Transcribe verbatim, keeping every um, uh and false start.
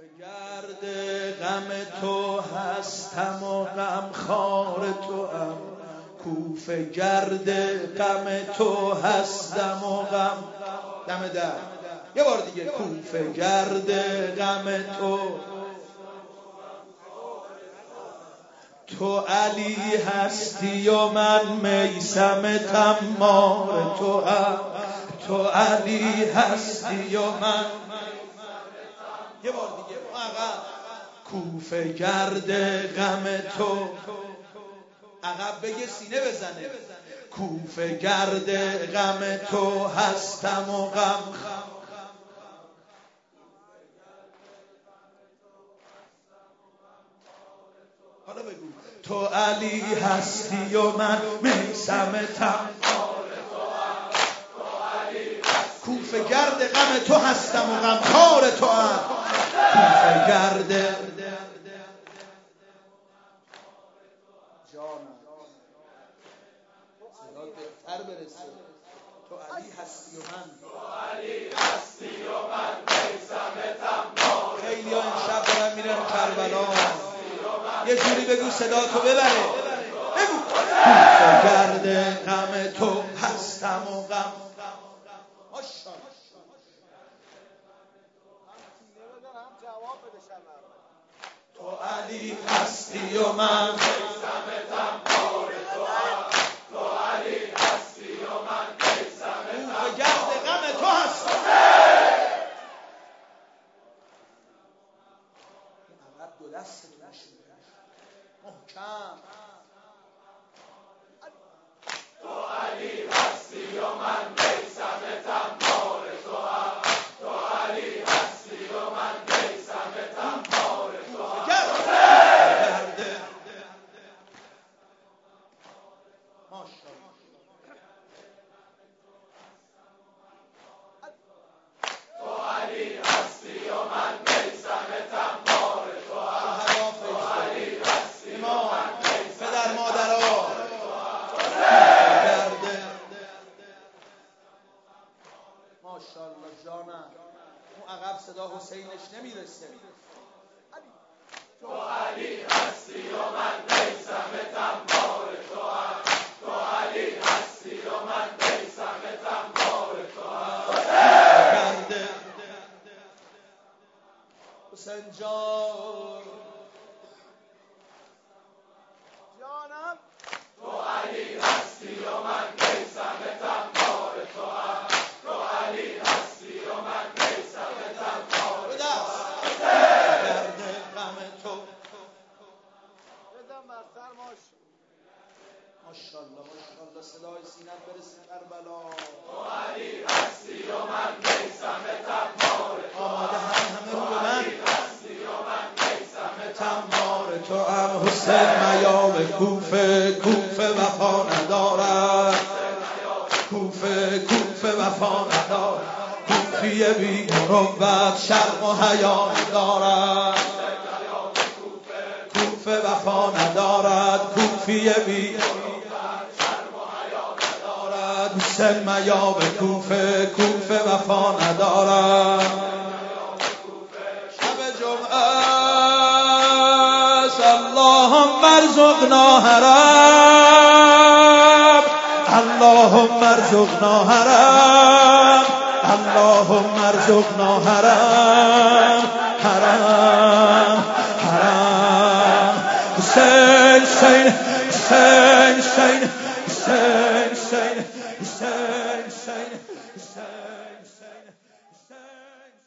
گرد غم تو هستم و غم خار تو هم، کوفه گرد غم تو هستم و غم دم در یه بار دیگه، کوفه گرد غم تو، تو علی هستی و من میثم تمار تو هم، تو علی هستی و من یه بار دیگه عقب، کوفه گرد غم تو، عقب بگه سینه بزنه، کوفه گرد غم تو هستم و غم، حالا بگو تو علی هستی و من میثم تمار تو هم، تو علی کوفه گرد غم تو هستم و غم خار تو هم، کوفه گرد جانم صدا بهتر برسه، تو علی هستی و من، تو علی هستی و من میثم تمار، خیلی ها امشب دارن میرن کربلا، یه جوری بگو صدا تو ببره، بگو کوفه گرد غم تو هستم و غم، ماشاءالله تو علی هستی و من میثم تمار تو هم، تو علی هستی و من میثم کوفه گرد غم تو هستم، عقب دو دستتون محکم، تو علی هستی و من میثم تمار تو هم، تو علی هستی و من میثم تمار تو هم، گرده ماشاءالله تو علی هستی و من میثم تمار تو هم، تو علی هستی و من پدر مادرها گرده ماشاءالله جانم، اون عقب صدا حسینش نمیرسه، تو علی هستی و من میثم تمار تو هم، تو علی هستی و من میثم تمار تو هم، گرده حسین جان جانم، تو علی هستی و من میثم تمار تو هم، تو علی هستی و من میثم تمار تو هم، گرد غم تو بزن بر سر ماش، ماشاءالله ماشاءالله صدای سینت برسه کربلا، تو علی هستی و من میثم تمار تو هم، آماده هم همه رو به من هستی و من میثم تمار تو هم، حسین میام کوفه کوفه وفا ندارد، کوفه کوفه وفا ندارد، کوفیه بی مروت شرم و حیا ندارد، کوفه وفا ندارد، کوفیه بی مروت شرم و حیا ندارد، حسین میام کوفه کوفه وفا ندارد، شب جمعه اللهم ارزقنا حرم، اللهم ارزقنا حرم، اللهم ارزقنا حرم، حرم حرم، حسین حسین حسین حسین حسین حسین حسین حسین حسین حسین